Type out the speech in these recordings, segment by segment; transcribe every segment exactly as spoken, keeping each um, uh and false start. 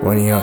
مانیاک.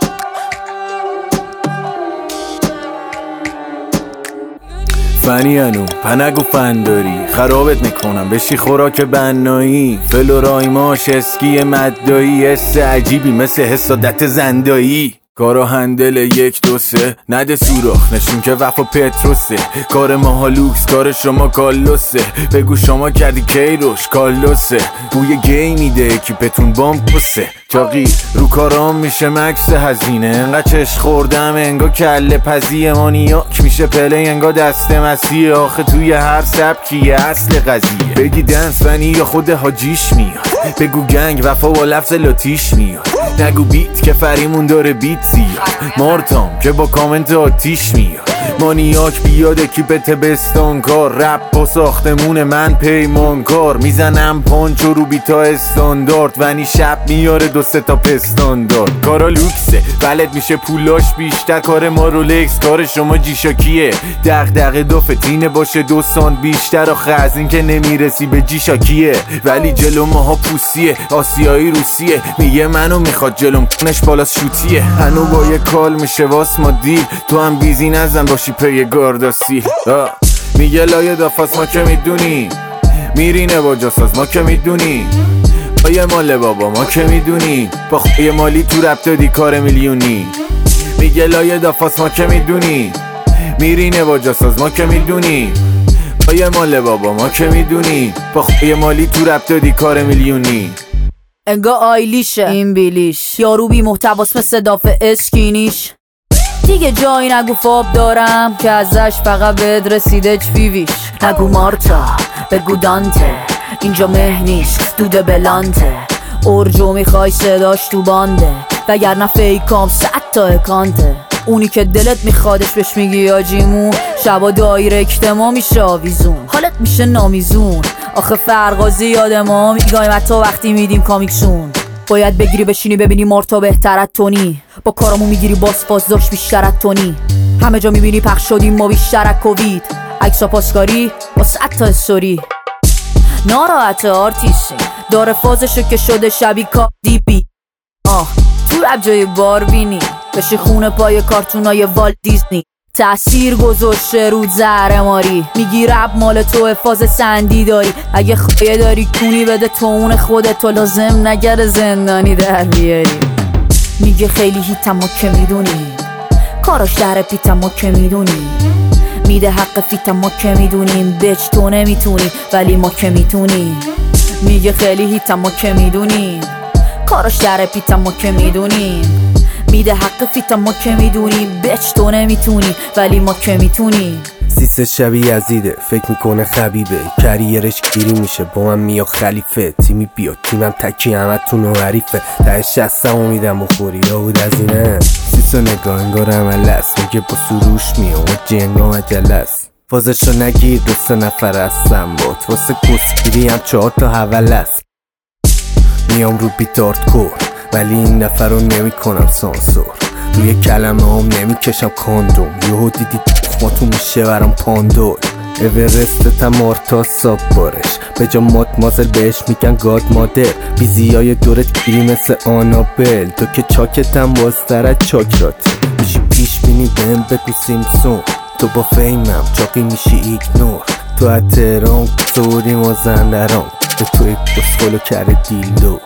فنی انو پنگو فنداری خرابت میکنم بشی خوراک بنایی. فلورایماش اسکی مدایی حس عجیبی مثل حسادت زندایی. کارا هندل یک دو سه نده سوراخ نشون که وفا پتروسه. کار ماها لوکس کار شما کالوسه. بگو شما کردی کیروش کالوسه. بوی گی میده اکیپتون بام پسه. چاقی رو کارام میشه مکس هزینه. انقدر چش خوردم انگا کله پزی. مانیاک میشه پله انگا دست مسیح. آخه توی هر سبکیه اصل قضیه. بگی دنس فنی یا خود حاجیش میاد. بگو گنگ وفا با لفظ لاتیش میاد. نگو بیت که فریمون داره بیت زیاد. مارتام که با کامنت آتیش میاد. مانیاک بیاد اکیپت بستانکار. رپ با ساختمون من پیمانکار. میزنم پانچ و رو بیتا استاندارد. ونی شب میاره دو سه تا پستاندارد. کارا لوکسه ولد میشه پولاش بیشتر. کار ما رولکس کار شما جیشاکیه. دغدغه دو فتینه باشه دو سانت بیشتر. آخه از این که نمیرسی به جیشاکیه. ولی جلو ماها پوسیه آسیایی روسیه. میگه منو میخواد جلوم کنش بالاست شوتیه. هنو با یه کال میشه واس ما دیل. تو هم بیزی نزن باشی پی گارداسی. میگه لایه دافاس ما که میدونی. میرینه با جاساز ما که میدونی. آیه مال بابا ما که میدونی. با خوی مالی تو رب دادی کار میلیونی. میگه لایه دافاس ما که میدونی. میرینه با جاساز ما که میدونی. آیه مال بابا ما که میدونی. با خوی مالی تو رب دادی کار میلیونی. انگا آیلیشه این بیلیش. یارو بی محتواس مثل دافع اسکینیش. دیگه جایی نگو فاب دارم که ازش فقط بهت رسیده چفیویش. نگو مارتا بگو دانته اینجا مه نیست دوده بلانته. اورجو میخوای صداش تو بانده وگرنه فیکام صد تا اکانته. اونی که دلت میخوادش بهش میگی یا جیمون. شبا دایرکت ما میشه آویزون. حالت میشه نامیزون. آخه فرقا زیاد ما میگایم حتی وقتی میدیم کامیکسون. باید بگیری بشینی ببینی مارتا بهتر از تونی. با کارامو میگیری باس باز داشت بیشتر از تونی. همه جا میبینی پخش شدیم ما بیشتر از کووید. عکسا پاسکاری با صد تا استوری. ناراحت آرتیستی داره فازشو که شده شبیه کاردی بی. آه تو رب جای باربینی بشی خونه پای کارتونای والت دیزنی. تأثیر گذاشته رو زهر ماری. میگی رب مال تو فاز سندی داری. اگه خواهی داری کونی بده تو اون خودتو. لازم نگره زندانی در بیاری. میگه خیلی هیتم ما که میدونی. کاراش در پیتم ما که میدونی. میده حق فیتم ما که میدونیم. بچ تو نمیتونی ولی ما که میتونیم. میگه خیلی هیتم ما که میدونیم. کاراش در پیتم ما که میدونیم. میده حق فیتم ما که میدونیم. بچ تو نمیتونی ولی ما که میتونیم. سیسه شبیه یزیده فکر میکنه خبیبه. کریرش گیری میشه با من میا خلیفه. تیمی بیا تیمم تکی همتون و حریفه. ته شستم میدم بخوری یهود از اینه. سیسه نگاه انگار عمل است. میگه با سروش میام و جنگا مجله است. فازشو نگیر دو سه نفر هستم بات. واسه کسگیری هم چهار تا حول است. میام رو بیتارد کور ولی این نفر رو نمی کنم سانسور. روی کلمه هم نمی کشم کاندوم. یهو دیدی تخماتو میشه برام پاندور. اورستت هم مارتا ساب بارش. به جا مات مازل بهش میگن گاد مادر. بیزی های دورت گیری مثل آنابل. تو که چاکت هم بازتر از چاکراته. میشی پیش بینی بهم بگو سیمسون. تو با فیمم چاقی میشی ایگنور. تو از تهران سوری مازندران. به توی بسخولو کرده دیلدو.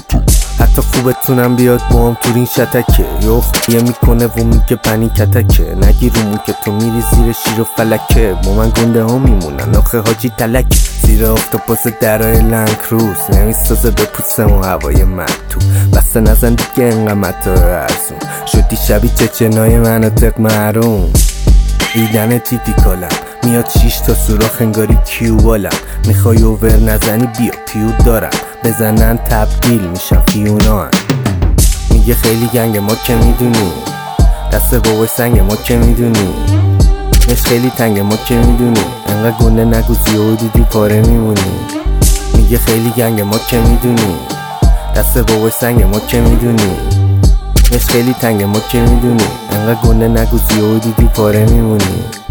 حتی خوبتونم بیاد با هم تو این شتکه. یا خویه میکنه و میگه پنی کتکه. نگی رومون که تو میری زیر شیر و فلکه. با من گنده ها میمونن آخه حاجی تلک. زیر افتاپاس درای لنگ روز نمیستازه به پوستم و هوای من تو. بسته نزن دیگه انقه متاع ارزون. شدی شبی چچنای مناطق محروم. دیدن تیپیکالم میاد شیش تا سوراخ انگاری کیو بالم. میخوای اوور نزنی بیا پیو دارم. بزنن تبدیل میشن فیونا. میگه خیلی گنگ ما که میدونی. دست بابای سنگ ما که میدونی. مش خیلی تنگ ما که میدونی. انقدر گنده نگو زیاد دیدی پاره میمونی. میگه خیلی گنگ ما که میدونی. دست بابای سنگ ما که میدونی. مش خیلی تنگ ما که میدونی. انقدر گنده نگو زیاد دیدی پاره میمونی.